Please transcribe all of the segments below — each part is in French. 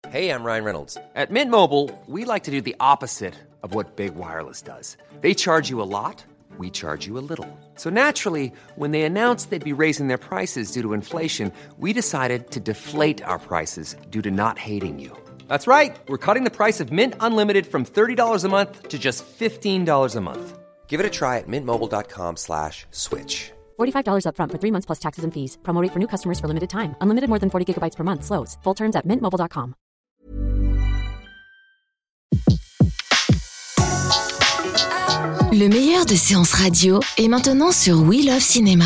Hey, I'm Ryan Reynolds. At Mint Mobile, we like to do the opposite of what Big Wireless does. They charge you a lot, we charge you a little. So naturally, when they announced they'd be raising their prices due to inflation, we decided to deflate our prices due to not hating you. That's right. We're cutting the price of Mint Unlimited from $30 a month to just $15 a month. Give it a try at mintmobile.com/switch. $45 up front for 3 months plus taxes and fees. Promo rate for new customers for limited time. Unlimited more than 40 gigabytes per month. Slows full terms at mintmobile.com. Le meilleur de séances radio est maintenant sur We Love Cinéma.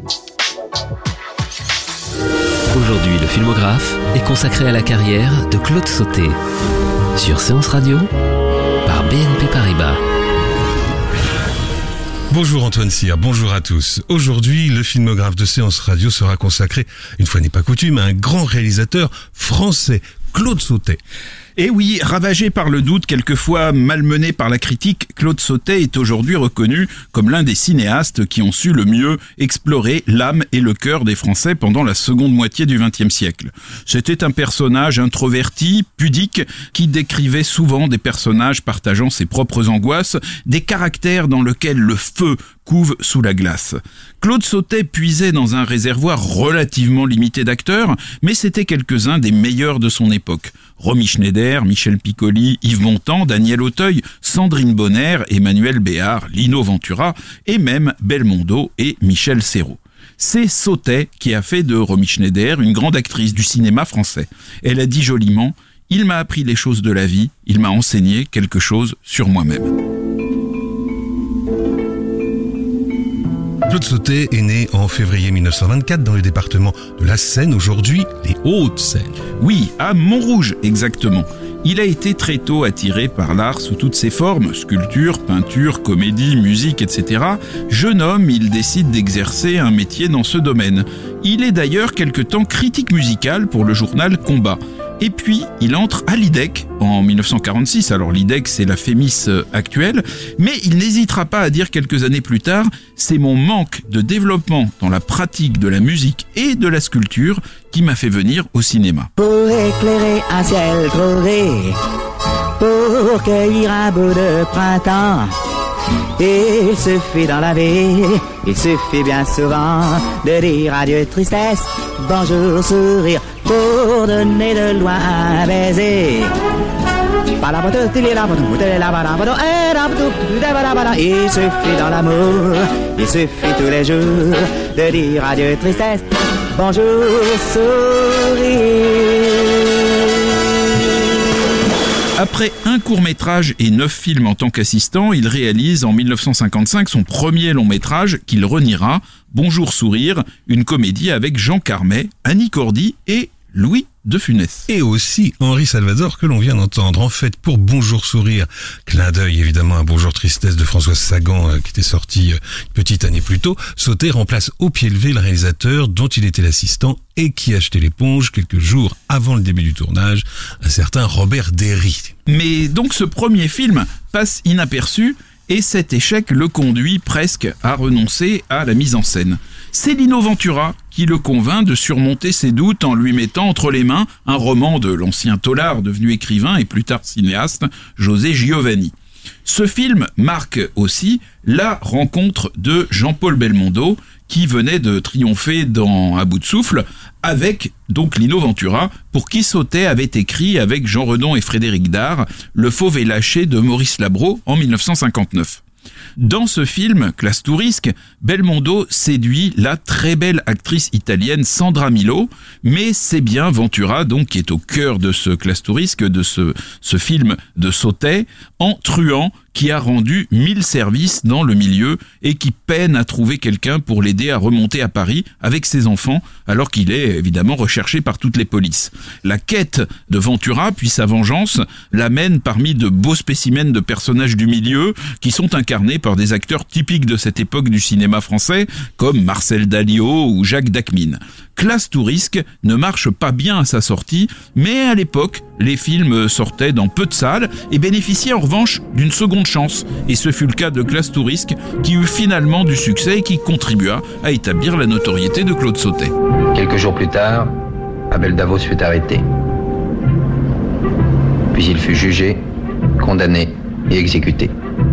Aujourd'hui, le filmographe est consacré à la carrière de Claude Sautet. Sur Séance Radio, par BNP Paribas. Bonjour Antoine Cyr, bonjour à tous. Aujourd'hui, le filmographe de Séance Radio sera consacré, une fois n'est pas coutume, à un grand réalisateur français, Claude Sautet. Et oui, ravagé par le doute, quelquefois malmené par la critique, Claude Sautet est aujourd'hui reconnu comme l'un des cinéastes qui ont su le mieux explorer l'âme et le cœur des Français pendant la seconde moitié du XXe siècle. C'était un personnage introverti, pudique, qui décrivait souvent des personnages partageant ses propres angoisses, des caractères dans lesquels le feu couve sous la glace. Claude Sautet puisait dans un réservoir relativement limité d'acteurs, mais c'était quelques-uns des meilleurs de son époque. Romy Schneider, Michel Piccoli, Yves Montand, Daniel Auteuil, Sandrine Bonnaire, Emmanuel Béard, Lino Ventura et même Belmondo et Michel Serrault. C'est Sautet qui a fait de Romy Schneider une grande actrice du cinéma français. Elle a dit joliment « Il m'a appris les choses de la vie, il m'a enseigné quelque chose sur moi-même ». Claude Sautet est né en février 1924 dans le département de la Seine, aujourd'hui les Hauts-de-Seine. Oui, à Montrouge exactement. Il a été très tôt attiré par l'art sous toutes ses formes, sculpture, peinture, comédie, musique, etc. Jeune homme, il décide d'exercer un métier dans ce domaine. Il est d'ailleurs quelque temps critique musical pour le journal Combat. Et puis, il entre à l'IDEC en 1946. Alors l'IDEC, c'est la Fémis actuelle. Mais il n'hésitera pas à dire quelques années plus tard « C'est mon manque de développement dans la pratique de la musique et de la sculpture qui m'a fait venir au cinéma. » Pour éclairer un ciel crevé, pour cueillir un bout de printemps, il suffit dans la vie, il suffit bien souvent de dire adieu tristesse, bonjour sourire, pour donner de loin un baiser. Il suffit dans l'amour, il suffit tous les jours de dire adieu tristesse, bonjour sourire. Après un court-métrage et 9 films en tant qu'assistant, il réalise en 1955 son premier long-métrage qu'il reniera, Bonjour Sourire, une comédie avec Jean Carmet, Annie Cordy et Louis de Funès. Et aussi Henri Salvador que l'on vient d'entendre. En fait, pour Bonjour Sourire, clin d'œil évidemment à Bonjour Tristesse de Françoise Sagan qui était sorti une petite année plus tôt, Sautet remplace au pied levé le réalisateur dont il était l'assistant et qui achetait l'éponge quelques jours avant le début du tournage, un certain Robert Derry. Mais donc ce premier film passe inaperçu et cet échec le conduit presque à renoncer à la mise en scène. C'est Lino Ventura qui le convainc de surmonter ses doutes en lui mettant entre les mains un roman de l'ancien taulard devenu écrivain et plus tard cinéaste, José Giovanni. Ce film marque aussi la rencontre de Jean-Paul Belmondo qui venait de triompher dans À bout de souffle avec donc Lino Ventura pour qui Sautet avait écrit avec Jean Redon et Frédéric Dard Le Fauve et lâché de Maurice Labro en 1959. Dans ce film, Classe Tourisque, Belmondo séduit la très belle actrice italienne Sandra Milo, mais c'est bien Ventura donc qui est au cœur de ce Classe Tourisque, de ce film de Sautet, en truand qui a rendu 1000 services dans le milieu et qui peine à trouver quelqu'un pour l'aider à remonter à Paris avec ses enfants, alors qu'il est évidemment recherché par toutes les polices. La quête de Ventura, puis sa vengeance, l'amène parmi de beaux spécimens de personnages du milieu qui sont incarnés par des acteurs typiques de cette époque du cinéma français, comme Marcel Dalio ou Jacques Dacmine. Classe Tourisque ne marche pas bien à sa sortie, mais à l'époque, les films sortaient dans peu de salles et bénéficiaient en revanche d'une seconde chance. Et ce fut le cas de Classe Tourisque, qui eut finalement du succès et qui contribua à établir la notoriété de Claude Sautet. Quelques jours plus tard, Abel Davos fut arrêté. puis il fut jugé, condamné et exécuté.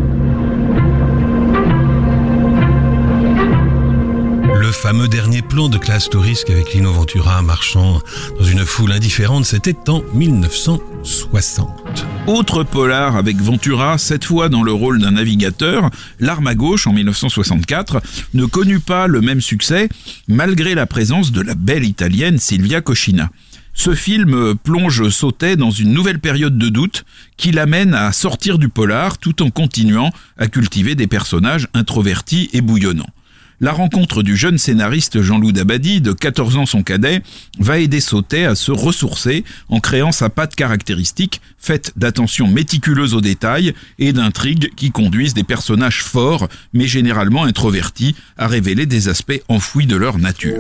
Le fameux dernier plan de Classe Touriste avec Lino Ventura marchant dans une foule indifférente, c'était en 1960. Autre polar avec Ventura, cette fois dans le rôle d'un navigateur, L'Arme à gauche en 1964 ne connut pas le même succès malgré la présence de la belle italienne Silvia Coscina. Ce film plonge Sautet dans une nouvelle période de doute qui l'amène à sortir du polar tout en continuant à cultiver des personnages introvertis et bouillonnants. La rencontre du jeune scénariste Jean-Loup Dabadi, de 14 ans son cadet, va aider Sautet à se ressourcer en créant sa patte caractéristique, faite d'attention méticuleuse aux détails et d'intrigues qui conduisent des personnages forts, mais généralement introvertis, à révéler des aspects enfouis de leur nature.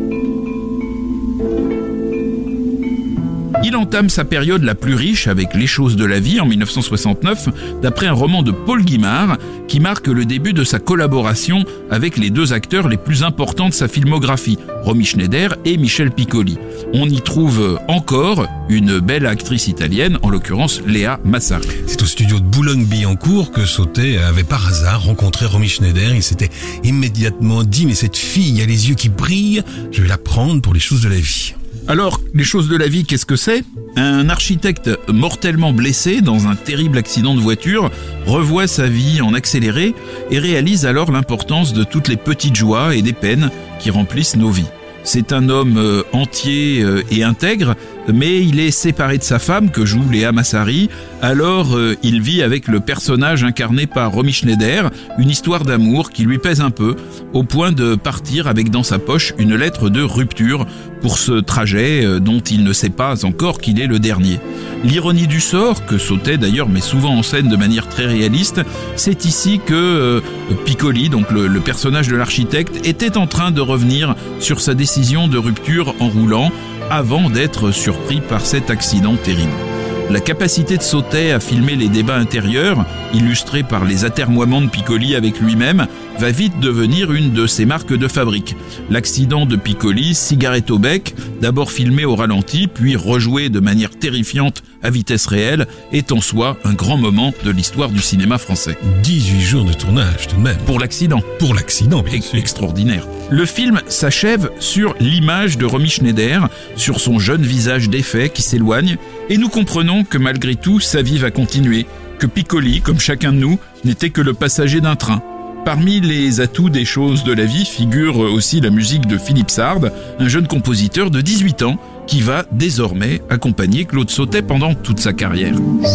Il entame sa période la plus riche avec Les choses de la vie en 1969, d'après un roman de Paul Guimard, qui marque le début de sa collaboration avec les deux acteurs les plus importants de sa filmographie, Romy Schneider et Michel Piccoli. On y trouve encore une belle actrice italienne, en l'occurrence Léa Massari. C'est au studio de Boulogne-Billancourt que Sautet avait par hasard rencontré Romy Schneider. Il s'était immédiatement dit « Mais cette fille a les yeux qui brillent, je vais la prendre pour Les choses de la vie ». Alors, Les choses de la vie, qu'est-ce que c'est ? Un architecte mortellement blessé dans un terrible accident de voiture revoit sa vie en accéléré et réalise alors l'importance de toutes les petites joies et des peines qui remplissent nos vies. C'est un homme entier et intègre, mais il est séparé de sa femme que joue Léa Massari. Alors il vit avec le personnage incarné par Romy Schneider, une histoire d'amour qui lui pèse un peu, au point de partir avec dans sa poche une lettre de rupture pour ce trajet dont il ne sait pas encore qu'il est le dernier. L'ironie du sort, que Sautet d'ailleurs met souvent en scène de manière très réaliste, c'est ici que Piccoli, donc le personnage de l'architecte, était en train de revenir sur sa décision de rupture en roulant avant d'être surpris par cet accident terrible. La capacité de Sautet à filmer les débats intérieurs, illustrés par les atermoiements de Piccoli avec lui-même, va vite devenir une de ses marques de fabrique. L'accident de Piccoli, cigarette au bec, d'abord filmé au ralenti, puis rejoué de manière terrifiante à vitesse réelle, est en soi un grand moment de l'histoire du cinéma français. 18 jours de tournage tout de même. Pour l'accident. Pour l'accident, bien sûr. Extraordinaire. Le film s'achève sur l'image de Romy Schneider, sur son jeune visage défait qui s'éloigne, et nous comprenons que malgré tout, sa vie va continuer, que Piccoli, comme chacun de nous, n'était que le passager d'un train. Parmi les atouts des choses de la vie figure aussi la musique de Philippe Sard, un jeune compositeur de 18 ans qui va désormais accompagner Claude Sautet pendant toute sa carrière.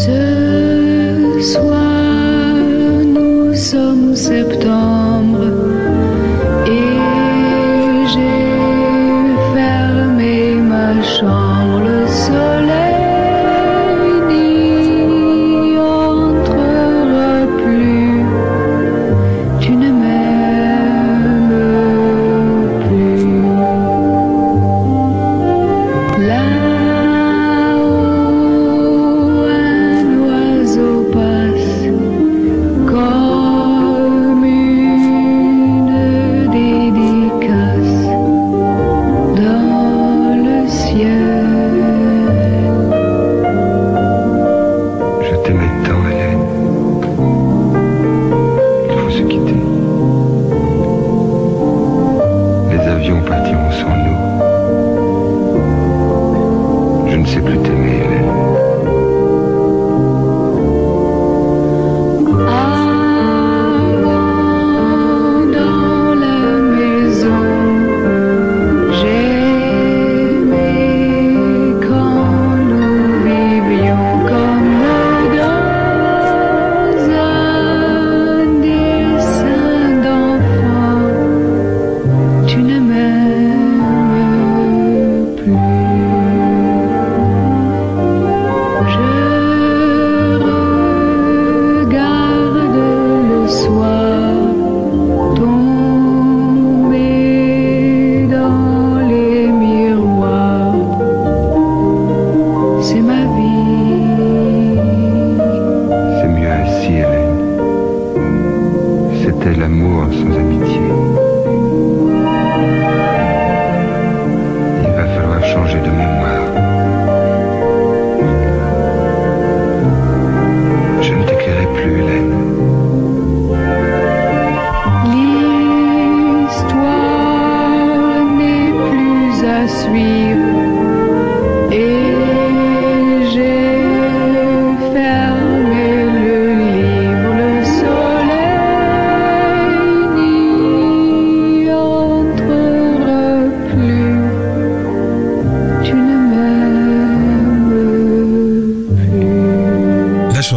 Ce soir, nous sommes septembre et j'ai fermé ma chambre. Le soleil n'y entrera plus. Tu ne m'aimes plus. Là-haut, un oiseau passe comme une dédicace dans le ciel. Je t'aimais tant, Hélène. Il faut se quitter. Les avions partiront sans nous. Je ne sais plus t'aimer, Hélène. Avant, dans la maison, j'aimais quand nous vivions comme dans un dessin d'enfant. Tu ne m'aimes plus. Je regarde le soir tomber dans les miroirs. C'est ma vie. C'est mieux ainsi, Hélène. C'était l'amour sans amitié. Il va falloir changer de mémoire.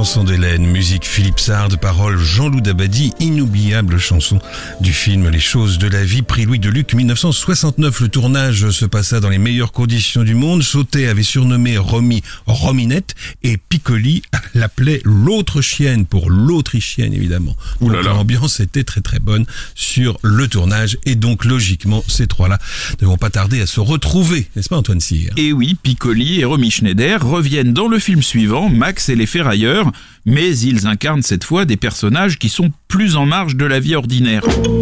chanson d'Hélène, musique Philippe Sard, paroles Jean-Loup Dabadi, inoubliable chanson du film Les choses de la vie, prix Louis de Luc 1969. Le tournage se passa dans les meilleures conditions du monde. Sautet avait surnommé Romy Rominette et Piccoli l'appelait l'autre chienne pour l'autrichienne évidemment. Donc l'ambiance était très très bonne sur le tournage et donc logiquement ces trois-là ne vont pas tarder à se retrouver, n'est-ce pas Antoine Cyr? Et oui, Piccoli et Romy Schneider reviennent dans le film suivant, Max et les Ferrailleurs, mais ils incarnent cette fois des personnages qui sont plus en marge de la vie ordinaire.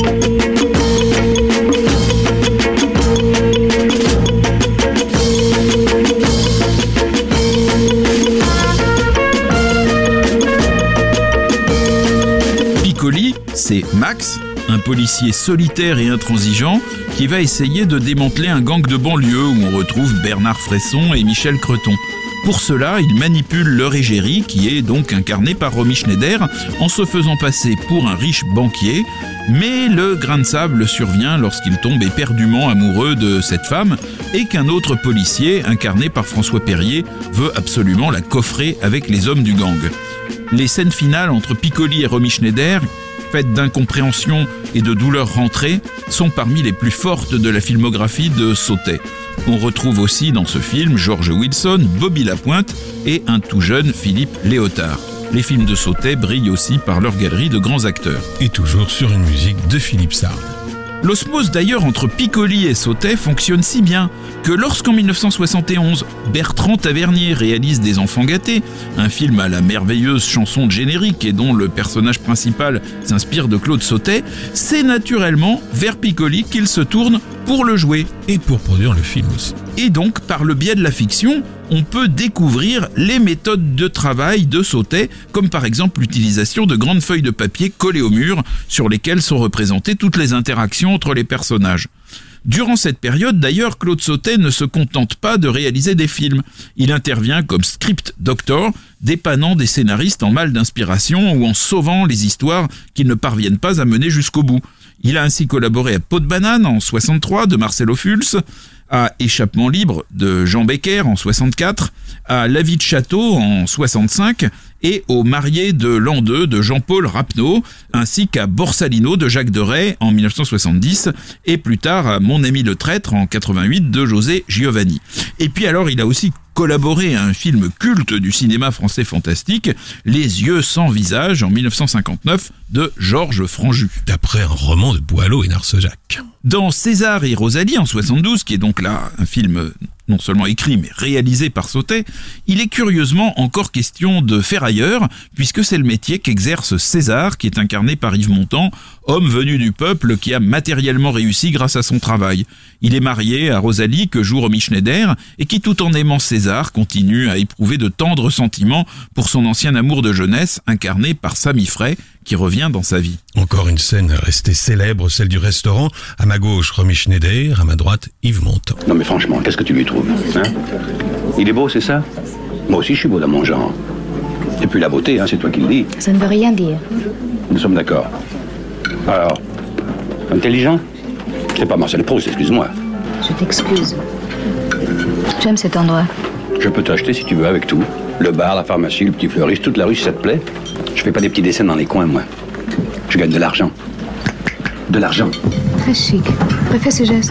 Piccoli, c'est Max, un policier solitaire et intransigeant qui va essayer de démanteler un gang de banlieue où on retrouve Bernard Fresson et Michel Creton. Pour cela, il manipule leur égérie, qui est donc incarnée par Romy Schneider, en se faisant passer pour un riche banquier. Mais le grain de sable survient lorsqu'il tombe éperdument amoureux de cette femme et qu'un autre policier, incarné par François Perrier, veut absolument la coffrer avec les hommes du gang. Les scènes finales entre Piccoli et Romy Schneider, faites d'incompréhension et de douleurs rentrées, sont parmi les plus fortes de la filmographie de Sautet. On retrouve aussi dans ce film George Wilson, Bobby Lapointe et un tout jeune Philippe Léotard. Les films de Sautet brillent aussi par leur galerie de grands acteurs. Et toujours sur une musique de Philippe Sard. L'osmose d'ailleurs entre Piccoli et Sautet fonctionne si bien que lorsqu'en 1971, Bertrand Tavernier réalise Des enfants gâtés, un film à la merveilleuse chanson de générique et dont le personnage principal s'inspire de Claude Sautet, c'est naturellement vers Piccoli qu'il se tourne pour le jouer. Et pour produire le film aussi. Et donc, par le biais de la fiction, on peut découvrir les méthodes de travail de Sautet, comme par exemple l'utilisation de grandes feuilles de papier collées au mur, sur lesquelles sont représentées toutes les interactions entre les personnages. Durant cette période, d'ailleurs, Claude Sautet ne se contente pas de réaliser des films. Il intervient comme script doctor, dépannant des scénaristes en mal d'inspiration ou en sauvant les histoires qu'ils ne parviennent pas à mener jusqu'au bout. Il a ainsi collaboré à Peau de banane en 63 de Marcel Ophuls, à Échappement libre de Jean Becker en 64, à La vie de château en 65 et au Marié de l'an 2 de Jean-Paul Rapneau, ainsi qu'à Borsalino de Jacques Deray en 1970 et plus tard à Mon ami le traître en 88 de José Giovanni. Et puis alors il a aussi collaboré à un film culte du cinéma français fantastique, Les yeux sans visage en 1959 de Georges Franju. D'après un roman de Boileau et Narcejac. Dans César et Rosalie en 72, qui est donc là un film non seulement écrit mais réalisé par Sautet, il est curieusement encore question de ferrailleur, puisque c'est le métier qu'exerce César, qui est incarné par Yves Montand, homme venu du peuple qui a matériellement réussi grâce à son travail. Il est marié à Rosalie, que joue Romy Schneider, et qui tout en aimant César continue à éprouver de tendres sentiments pour son ancien amour de jeunesse, incarné par Samy Frey, qui revient dans sa vie. Encore une scène restée célèbre, celle du restaurant. À ma gauche, Romy Schneider, à ma droite, Yves Montand. Non mais franchement, qu'est-ce que tu lui trouves, hein? Il est beau, c'est ça? Moi aussi, je suis beau dans mon genre. Et puis la beauté, hein, c'est toi qui le dis. Ça ne veut rien dire. Nous sommes d'accord. Alors, intelligent? C'est pas Marcel Proust, excuse-moi. Je t'excuse. J'aime cet endroit. Je peux t'acheter si tu veux avec tout. Le bar, la pharmacie, le petit fleuriste, toute la rue si ça te plaît. Je fais pas des petits dessins dans les coins, moi. Je gagne de l'argent. De l'argent. Très chic. Refais ce geste.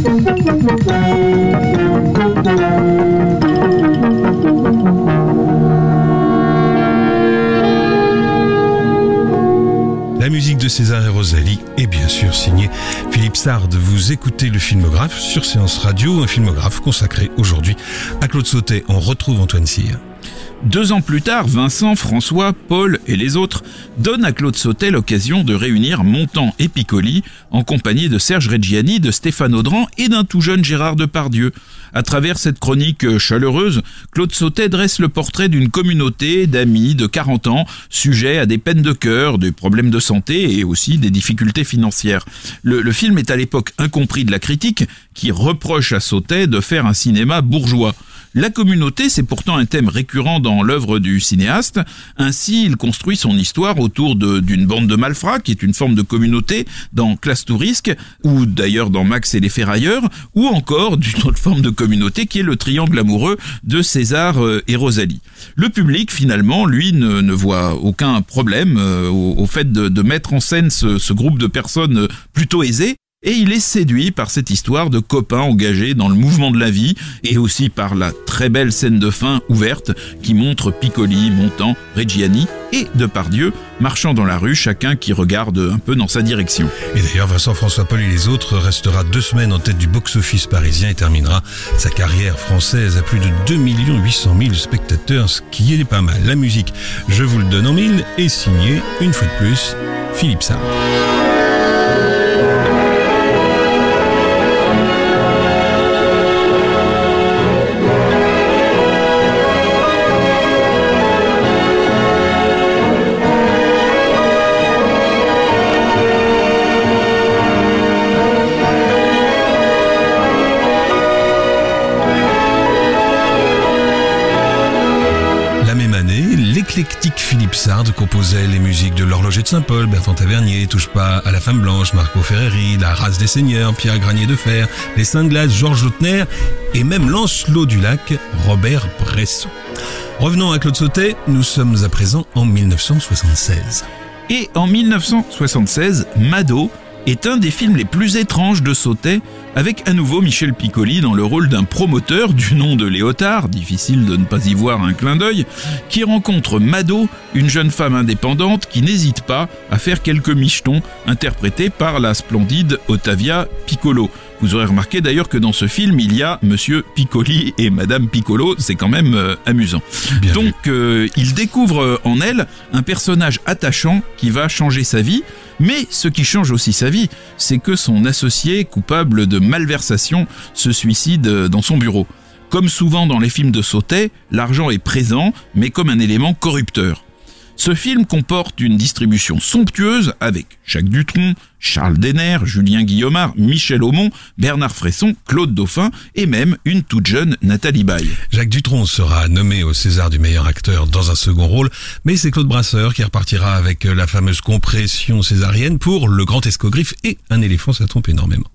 La musique de César et Rosalie est bien sûr signée Philippe Sard. Vous écoutez le Filmographe sur Séance Radio, un filmographe consacré aujourd'hui à Claude Sautet. On retrouve Antoine Cyr. 2 ans plus tard, Vincent, François, Paul et les autres donnent à Claude Sautet l'occasion de réunir Montand et Piccoli en compagnie de Serge Reggiani, de Stéphane Audran et d'un tout jeune Gérard Depardieu. À travers cette chronique chaleureuse, Claude Sautet dresse le portrait d'une communauté d'amis de 40 ans, sujets à des peines de cœur, des problèmes de santé et aussi des difficultés financières. Le film est à l'époque incompris de la critique qui reproche à Sautet de faire un cinéma bourgeois. La communauté, c'est pourtant un thème récurrent dans l'œuvre du cinéaste. Ainsi, il construit son histoire autour d'une bande de malfrats, qui est une forme de communauté dans Classe Tourisque, ou d'ailleurs dans Max et les Ferrailleurs, ou encore d'une autre forme de communauté qui est le triangle amoureux de César et Rosalie. Le public, finalement, lui, ne voit aucun problème au fait de mettre en scène ce groupe de personnes plutôt aisées. Et il est séduit par cette histoire de copains engagés dans le mouvement de la vie et aussi par la très belle scène de fin ouverte qui montre Piccoli, Montand, Reggiani et Depardieu marchant dans la rue, chacun qui regarde un peu dans sa direction. Et d'ailleurs, Vincent, François, Paul et les autres restera 2 semaines en tête du box-office parisien et terminera sa carrière française à plus de 2 800 000 spectateurs, ce qui est pas mal. La musique, je vous le donne en mille, est signée, une fois de plus, Philippe Sard. L'éclectique Philippe Sard composait les musiques de l'Horloger de Saint-Paul, Bertrand Tavernier, Touche pas à la Femme Blanche, Marco Ferreri, La Race des Seigneurs, Pierre Granier de Fer, Les Saints de Glace, Georges Lautner et même Lancelot du Lac, Robert Bresson. Revenons à Claude Sautet, nous sommes à présent en 1976. Et en 1976, Mado est un des films les plus étranges de Sautet, avec à nouveau Michel Piccoli dans le rôle d'un promoteur du nom de Léotard, difficile de ne pas y voir un clin d'œil, qui rencontre Mado, une jeune femme indépendante qui n'hésite pas à faire quelques michetons, interprétés par la splendide Ottavia Piccolo. Vous aurez remarqué d'ailleurs que dans ce film, il y a Monsieur Piccoli et Madame Piccolo, c'est quand même amusant. Bien donc, il découvre en elle un personnage attachant qui va changer sa vie, mais ce qui change aussi sa vie, c'est que son associé, coupable de malversation, se suicide dans son bureau. Comme souvent dans les films de Sautet, l'argent est présent, mais comme un élément corrupteur. Ce film comporte une distribution somptueuse avec Jacques Dutronc, Charles Denner, Julien Guillaumard, Michel Aumont, Bernard Fresson, Claude Dauphin et même une toute jeune Nathalie Baye. Jacques Dutronc sera nommé au César du meilleur acteur dans un second rôle, mais c'est Claude Brasseur qui repartira avec la fameuse compression césarienne pour Le Grand Escogriffe et Un éléphant, ça trompe énormément.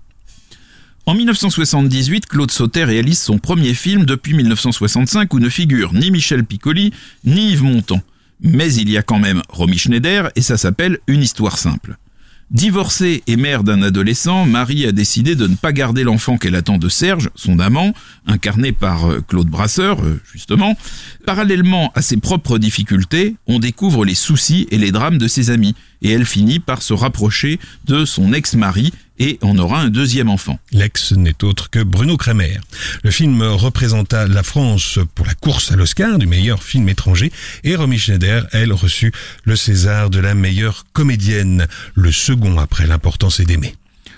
En 1978, Claude Sautet réalise son premier film depuis 1965 où ne figurent ni Michel Piccoli ni Yves Montand. Mais il y a quand même Romy Schneider et ça s'appelle Une histoire simple. Divorcée et mère d'un adolescent, Marie a décidé de ne pas garder l'enfant qu'elle attend de Serge, son amant, incarné par Claude Brasseur, justement. Parallèlement à ses propres difficultés, on découvre les soucis et les drames de ses amis, et elle finit par se rapprocher de son ex-mari et en aura un deuxième enfant. L'ex n'est autre que Bruno Kremer. Le film représenta la France pour la course à l'Oscar du meilleur film étranger et Romy Schneider, elle, reçut le César de la meilleure comédienne, le second après L'importance est d'aimer.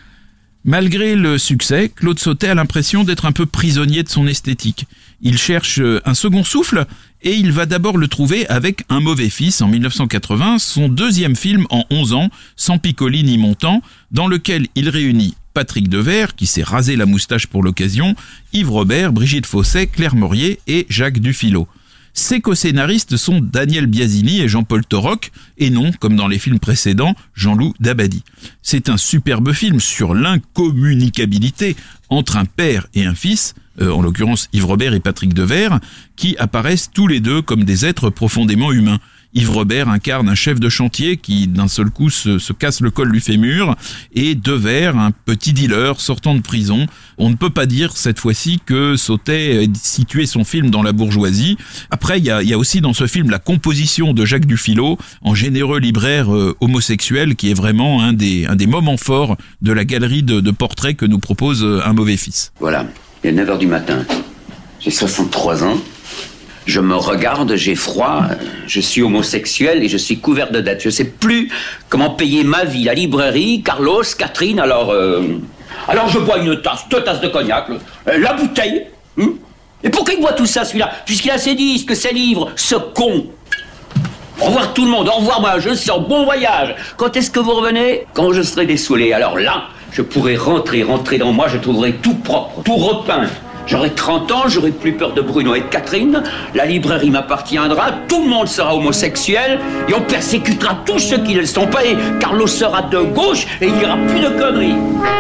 Malgré le succès, Claude Sautet a l'impression d'être un peu prisonnier de son esthétique. Il cherche un second souffle et il va d'abord le trouver avec Un mauvais fils en 1980, son deuxième film en 11 ans, sans Piccoli ni Montand, dans lequel il réunit Patrick Devers, qui s'est rasé la moustache pour l'occasion, Yves Robert, Brigitte Fossey, Claire Maurier et Jacques Dufilot. Ses co-scénaristes sont Daniel Biasini et Jean-Paul Torok, et non, comme dans les films précédents, Jean-Loup Dabadi. C'est un superbe film sur l'incommunicabilité entre un père et un fils, en l'occurrence Yves Robert et Patrick Devers, qui apparaissent tous les deux comme des êtres profondément humains. Yves Robert incarne un chef de chantier qui d'un seul coup se casse le col du fémur, et Devers, un petit dealer sortant de prison. On ne peut pas dire cette fois-ci que Sautet situait son film dans la bourgeoisie. Après, il y a aussi dans ce film la composition de Jacques Dufilot en généreux libraire homosexuel, qui est vraiment un des moments forts de la galerie de portraits que nous propose Un mauvais fils. Voilà, il est 9h du matin. J'ai 63 ans. Je me regarde, j'ai froid, je suis homosexuel et je suis couvert de dettes. Je sais plus comment payer ma vie, la librairie, Carlos, Catherine, alors je bois deux tasses de cognac, la bouteille. Et pourquoi il boit tout ça, celui-là? Puisqu'il a ses disques, ses livres, ce con. Au revoir tout le monde, au revoir moi, je sors, bon voyage. Quand est-ce que vous revenez? Quand je serai dessoulé. Alors là, je pourrai rentrer dans moi, je trouverai tout propre, tout repeint. J'aurai 30 ans, j'aurai plus peur de Bruno et de Catherine, la librairie m'appartiendra, tout le monde sera homosexuel, et on persécutera tous ceux qui ne le sont pas, et Carlos sera de gauche, et il n'y aura plus de conneries.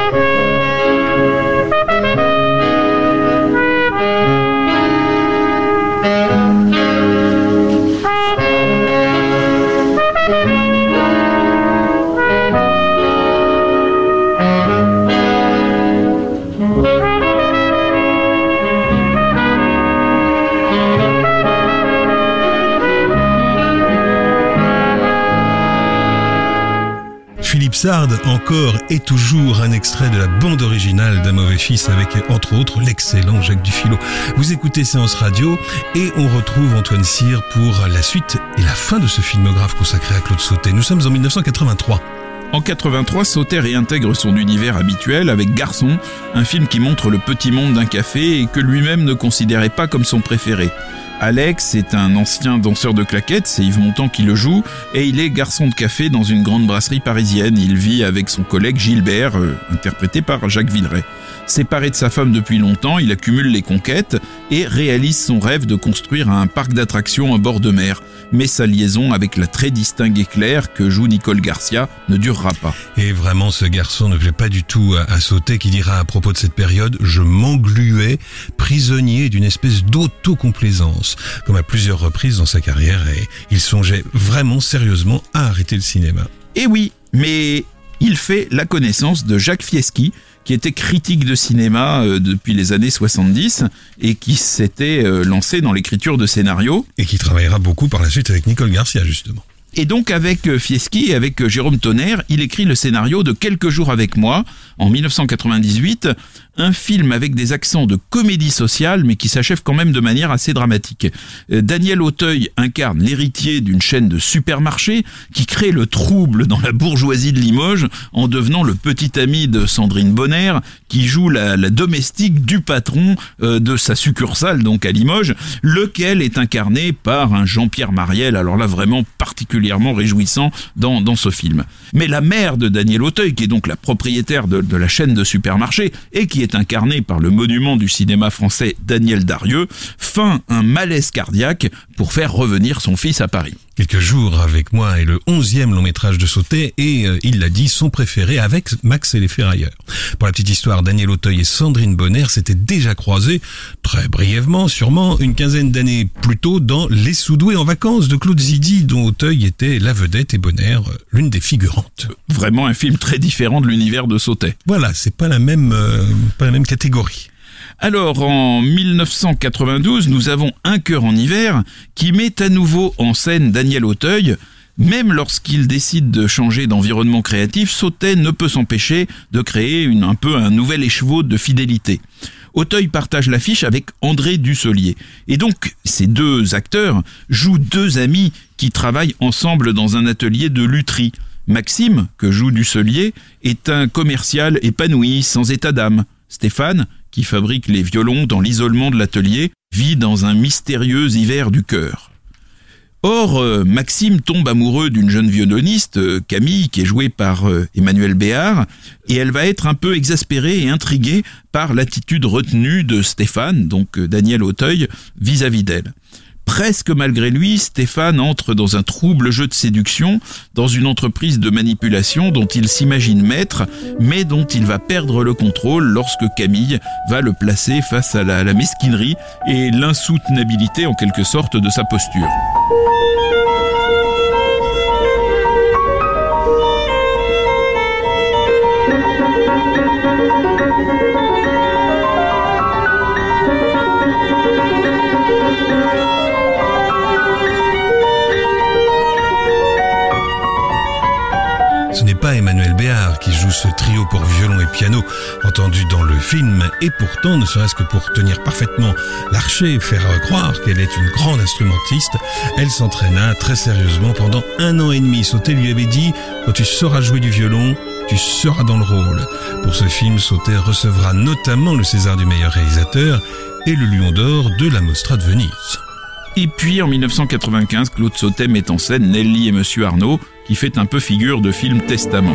Philippe Sard, encore et toujours un extrait de la bande originale d'Un mauvais fils avec, entre autres, l'excellent Jacques Dufilot. Vous écoutez Séance Radio et on retrouve Antoine Cyr pour la suite et la fin de ce filmographe consacré à Claude Sautet. Nous sommes en 1983. En 83, Sautet réintègre son univers habituel avec Garçon, un film qui montre le petit monde d'un café et que lui-même ne considérait pas comme son préféré. Alex est un ancien danseur de claquettes, c'est Yves Montand qui le joue, et il est garçon de café dans une grande brasserie parisienne. Il vit avec son collègue Gilbert, interprété par Jacques Villeray. Séparé de sa femme depuis longtemps, il accumule les conquêtes et réalise son rêve de construire un parc d'attractions à bord de mer. Mais sa liaison avec la très distinguée Claire, que joue Nicole Garcia, ne durera pas. Et vraiment, ce garçon ne plaît pas du tout à Sautet, qui dira à propos de cette période « Je m'engluais, prisonnier d'une espèce d'autocomplaisance », comme à plusieurs reprises dans sa carrière, et il songeait vraiment sérieusement à arrêter le cinéma. Et oui, mais il fait la connaissance de Jacques Fieschi, qui était critique de cinéma depuis les années 70 et qui s'était lancé dans l'écriture de scénarios. Et qui travaillera beaucoup par la suite avec Nicole Garcia, justement. Et donc avec Fieschi et avec Jérôme Tonnerre, il écrit le scénario de Quelques jours avec moi, en 1998, un film avec des accents de comédie sociale, mais qui s'achève quand même de manière assez dramatique. Daniel Auteuil incarne l'héritier d'une chaîne de supermarchés qui crée le trouble dans la bourgeoisie de Limoges en devenant le petit ami de Sandrine Bonner, qui joue la domestique du patron de sa succursale, donc à Limoges, lequel est incarné par un Jean-Pierre Mariel, alors là vraiment particulièrement réjouissant dans ce film. Mais la mère de Daniel Auteuil, qui est donc la propriétaire de la chaîne de supermarchés et qui est incarnée par le monument du cinéma français Daniel Darieux, feint un malaise cardiaque pour faire revenir son fils à Paris. Quelques jours avec moi est le 11e long métrage de Sautet et il l'a dit, son préféré avec Max et les Ferrailleurs. Pour la petite histoire, Daniel Auteuil et Sandrine Bonner s'étaient déjà croisés, très brièvement sûrement, une quinzaine d'années plus tôt dans Les Sous-doués en vacances de Claude Zidi, dont Auteuil était la vedette et Bonner l'une des figurantes. Vraiment un film très différent de l'univers de Sautet. Voilà, c'est pas la même catégorie. Alors, en 1992, nous avons Un cœur en hiver qui met à nouveau en scène Daniel Auteuil. Même lorsqu'il décide de changer d'environnement créatif, Sautet ne peut s'empêcher de créer un peu un nouvel écheveau de fidélité. Auteuil partage l'affiche avec André Dussolier. Et donc, ces deux acteurs jouent deux amis qui travaillent ensemble dans un atelier de lutherie. Maxime, que joue Dussolier, est un commercial épanoui, sans état d'âme. Stéphane, qui fabrique les violons dans l'isolement de l'atelier, vit dans un mystérieux hiver du cœur. Or, Maxime tombe amoureux d'une jeune violoniste, Camille, qui est jouée par Emmanuel Béard, et elle va être un peu exaspérée et intriguée par l'attitude retenue de Stéphane, donc Daniel Auteuil, vis-à-vis d'elle. Presque malgré lui, Stéphane entre dans un trouble jeu de séduction, dans une entreprise de manipulation dont il s'imagine maître, mais dont il va perdre le contrôle lorsque Camille va le placer face à la mesquinerie et l'insoutenabilité en quelque sorte de sa posture. piano entendu dans le film, et pourtant, ne serait-ce que pour tenir parfaitement l'archet et faire croire qu'elle est une grande instrumentiste, elle s'entraîna très sérieusement pendant 1 an et demi. Sauté lui avait dit « Quand tu sauras jouer du violon, tu seras dans le rôle ». Pour ce film, Sauté recevra notamment le César du meilleur réalisateur et le Lion d'or de la Mostra de Venise. Et puis en 1995, Claude Sautet met en scène Nelly et Monsieur Arnaud, qui fait un peu figure de film testament.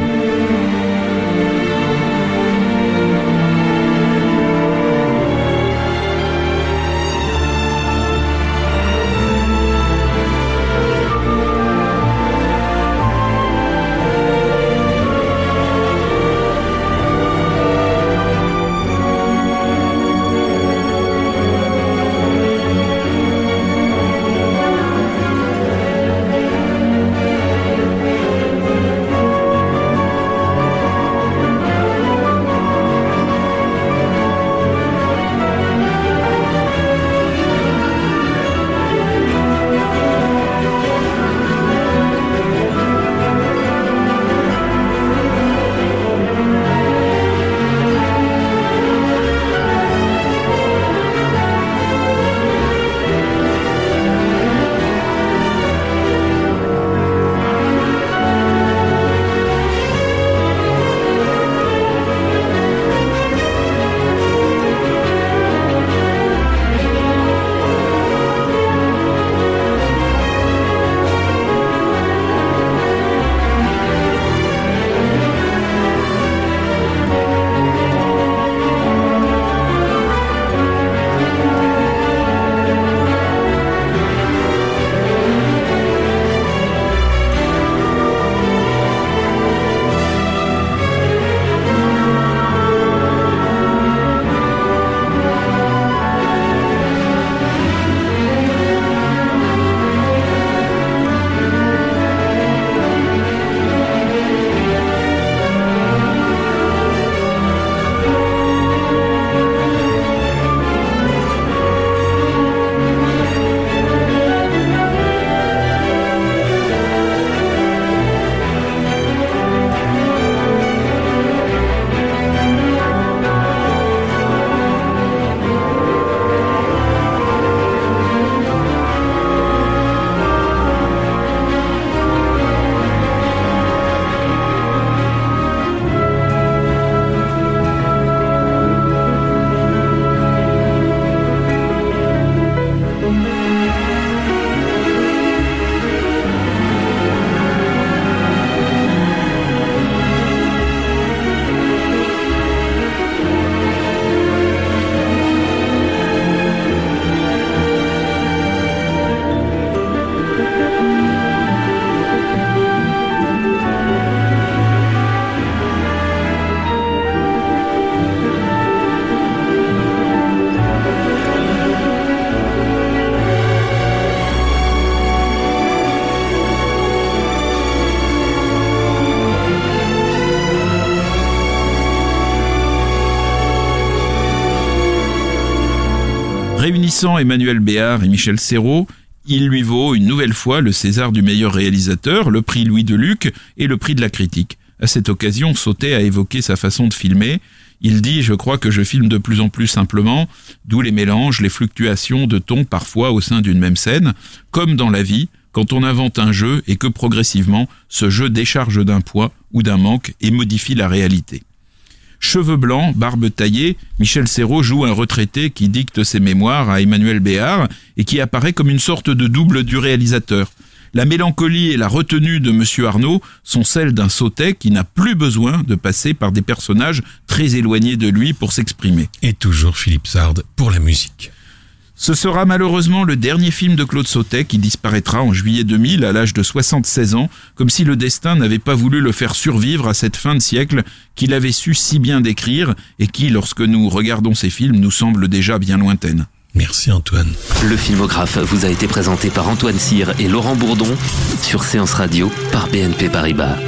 Réunissant Emmanuel Béard et Michel Serrault, il lui vaut une nouvelle fois le César du meilleur réalisateur, le prix Louis Deluc et le prix de la critique. À cette occasion, Sautet a évoqué sa façon de filmer. Il dit « Je crois que je filme de plus en plus simplement, d'où les mélanges, les fluctuations de ton parfois au sein d'une même scène, comme dans la vie, quand on invente un jeu et que progressivement, ce jeu décharge d'un poids ou d'un manque et modifie la réalité. » Cheveux blancs, barbe taillée, Michel Serrault joue un retraité qui dicte ses mémoires à Emmanuel Béard et qui apparaît comme une sorte de double du réalisateur. La mélancolie et la retenue de Monsieur Arnaud sont celles d'un Sautet qui n'a plus besoin de passer par des personnages très éloignés de lui pour s'exprimer. Et toujours Philippe Sard pour la musique. Ce sera malheureusement le dernier film de Claude Sautet qui disparaîtra en juillet 2000 à l'âge de 76 ans, comme si le destin n'avait pas voulu le faire survivre à cette fin de siècle qu'il avait su si bien décrire et qui, lorsque nous regardons ces films, nous semble déjà bien lointaine. Merci Antoine. Le Filmographe vous a été présenté par Antoine Cyr et Laurent Bourdon sur Séance Radio par BNP Paribas.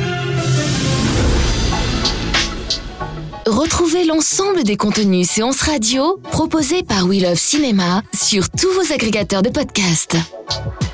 Retrouvez l'ensemble des contenus Séance Radio proposés par We Love Cinéma sur tous vos agrégateurs de podcasts.